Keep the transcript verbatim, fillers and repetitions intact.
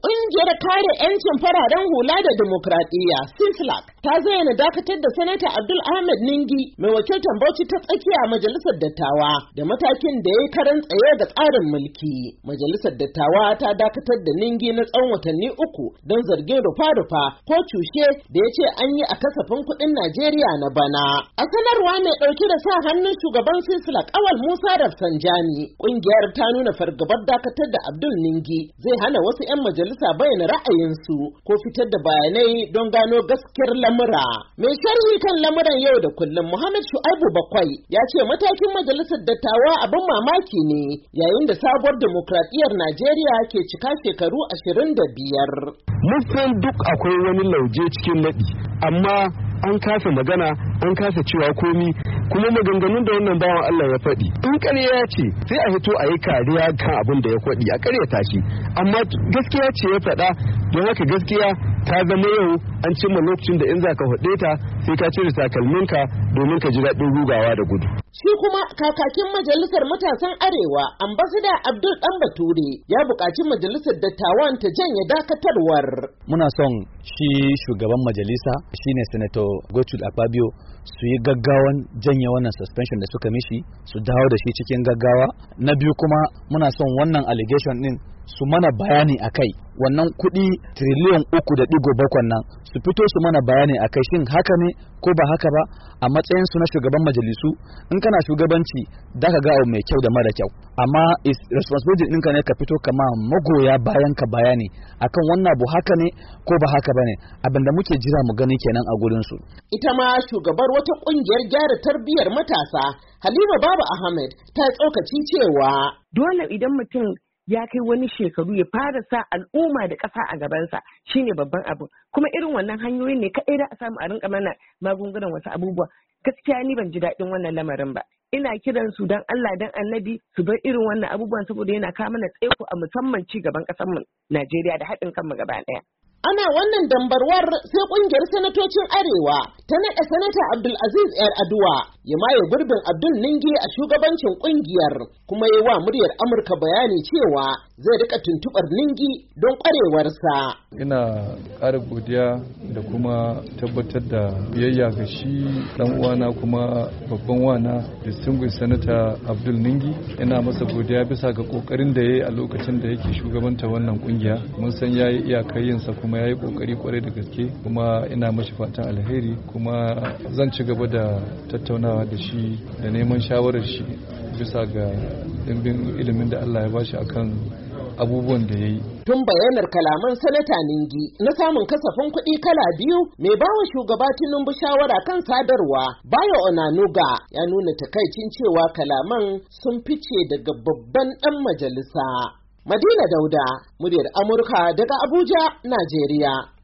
Ƙungiyar kare 'yancin fararen hula da dimokuraɗiyya (CISLAC) ta zayyana dakatar da Sanata Abdul Ahmed Ningi mai wakiltar Bauchi ta tsakiya a Majalisar Dattawa da matakin da ya yi karan tsaye ga tsarin mulki. Majalisar Dattawa ta dakatar da Ningi na tsawon watanni uku don zargin rufa-rufa ko cushe da ya ce an yi a kasafin kuɗin Najeriya na bana. A sanarwa mai ɗauke da sa hannun shugaban CISLAC Awal Musa Rafsanjani, ƙungiyar ta nuna fargabar dakatar da Abdul Ningi zai hana wasu 'yan majalisa sa bayyana ra'ayinsu ko fitar da bayanai don gano gaskiyar lamura. Mai sharhi kan lamuran yau da kullum Muhammad Shu'aibu Bakwai ya ce matakin majalisar dattawa abin mamaki ne yayin da sabuwar demokradiyyar Najeriya ke cika shekaru ashirin da biyar. Mun san duk akwai wani lauje cikin naɗi, amma an kasa magana, an kasa cewa komi, kuma maganganun da wannan bawan Allah ya faɗi in ƙarya ce sai a hito a yi kariya kan abin da ya faɗi a ƙaryata shi, amma gaskiya ce ya faɗa. Don haka gaskiya ta zama yau an cimma lokacin da in za ka faɗe ta sai ka cire takalminka domin ka ji daɗin rugawa da gudu. Shi kuma kakakin majalisar matasan Arewa ambasada Abdul Dan Bature ya buƙaci majalisar dattawan ta janye dakatarwar. Muna son shi shugaban majalisa shine Senator Godswill Akpabio su yi gaggawan janye wannan suspension da suka mishi, su dawo da shi cikin gaggawa. Na biyu kuma muna son wannan allegation din su mana bayani a kai, wannan kuɗi triliyan uku da ɗigo bakwan nan su fito su mana bayani a kai, shin haka ne ko ba haka ba. A matsayin su na shugaban majalisu, in kana shugabanci da ka ga abu mai kyau da mara kyau, amma is responsibility ɗinka ne ka fito kama magoya bayan ka bayani akan wannan abu haka ne ko ba haka ba ne. Abinda muke jira mu gani kenan a gurin su. Ita ma shugabar wata ƙungiyar gyara tarbiyyar matasa Halima Baba Ahmed ta tsokaci cewa dole idan mutum ya kai wani shekaru ya fara sa al'umma da ƙasa a gabansa shine babban abu, kuma irin wannan hanyoyin ne kaɗai da a samu a rinka mana magungunan wasu abubuwa. Gaskiya ni ban ji daɗin wannan lamarin ba. Ina kiran su dan Allah dan Annabi su bar irin wannan abubuwan saboda yana kawo mana tsaiko a musamman ci gaban ƙasar mu Najeriya da haɗin kanmu gaba ɗaya. Ana wannan dambarwar sai kungiyar sanatocin Arewa ta naɗa sanata Abdulaziz Yar Aduwa ya maye gurbin Abdul Ningi a shugabancin kungiyar, kuma yi wa muryar Amurka bayani cewa zai rika tuntubar Ningi don kwarewarsa. Ina ƙara godiya da kuma tabbatar da biyayya ga shi dan uwana kuma babban wana distinguished senator Abdul Ningi. Ina masa godiya bisa ga kokarin da yayi a lokacin da yake shugabanta wannan kungiya. Mun san yayi iyakar yinsa kuma ya yi kokari kwarai da gaske, kuma ina mashi fatan alheri, kuma zan ci gaba da tattaunawa da shi da neman shawarar shi bisa ga dimbin ilimin da Allah ya bashi akan abubuwan da ya yi. Tun bayanar kalaman sanata Ningi na samun kasafin kuɗi kala biyu, mai bawa shugaba Tinubu shawara kan sadarwa Bayo Onanuga ya nuna takaicin cewa kalaman sun fice daga babban ɗan majalisa. Madina Dauda, muryar Amurka daga Abuja, Najeriya.